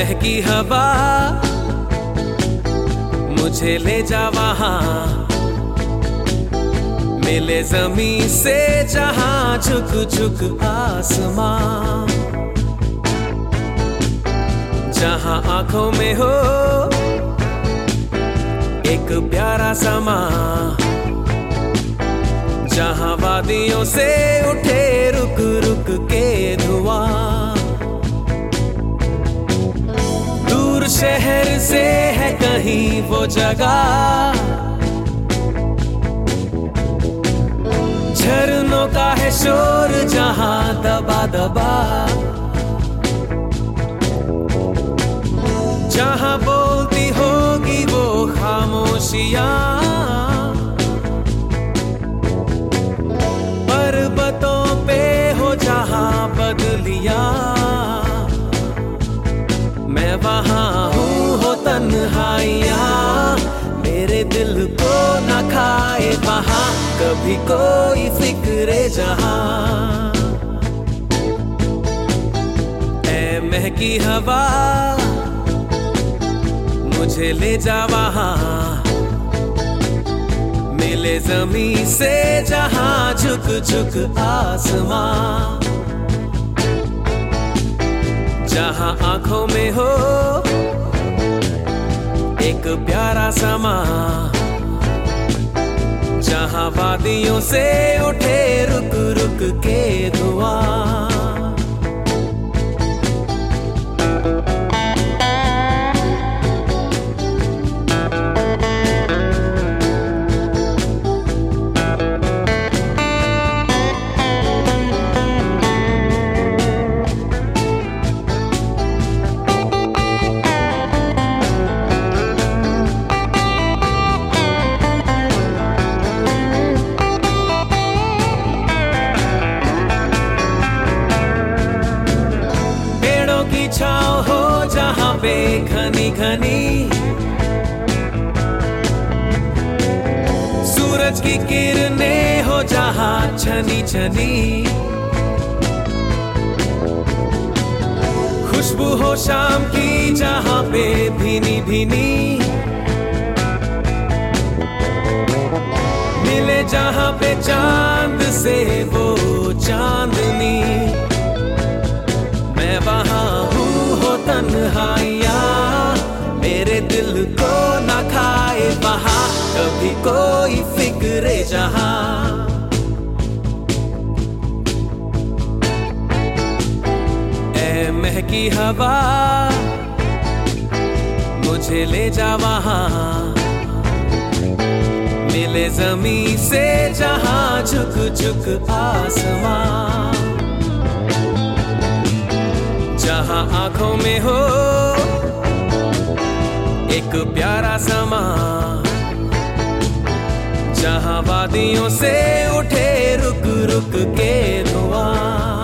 महकी हवा मुझे ले जा वहां, मिले जमीन से जहां झुक झुक आसमां, जहां आंखों में हो एक प्यारा समा, जहां वादियों से उठे रुक रुक के धुआं। दूर शहर से है कहीं वो जगह, झरनों का है शोर जहां दबा दबा, जहां बोलती होगी वो खामोशियां, पर्वतों पे हो जहां बदलियां, मैं वहां हूँ हो तन्हाइयां, मेरे दिल को न खाए वहां कभी कोई फिक्रे जहां। ऐ महकी हवा मुझे ले जा वहां, मिले जमीन से जहां झुक झुक आसमां, जहां आंखों में हो एक प्यारा समा, जहां वादियों से उठे रुक रुक के धुआं। छाँव हो जहां पे घनी घनी, सूरज की किरणें हो जहां छनी छनी, खुशबू हो शाम की जहां पे भीनी भीनी, मिले जहां पे चांद से वो चांदनी, मैं वहां हूँ हो तन्हाइयां, मेरे दिल को न खाए वहां कभी कोई फिक्रे जहां। ऐ महकी हवा मुझे ले जा वहां, मिले जमीन से जहां झुक झुक आसमां, जहां आंखों में हो एक प्यारा समा, जहां वादियों से उठे रुक रुक के धुआं।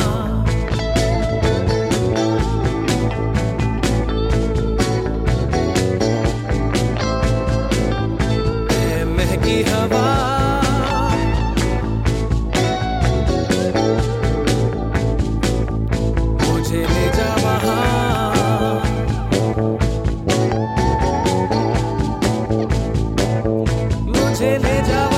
महकी हवा मुझे ले जा वहां, मुझे ले जा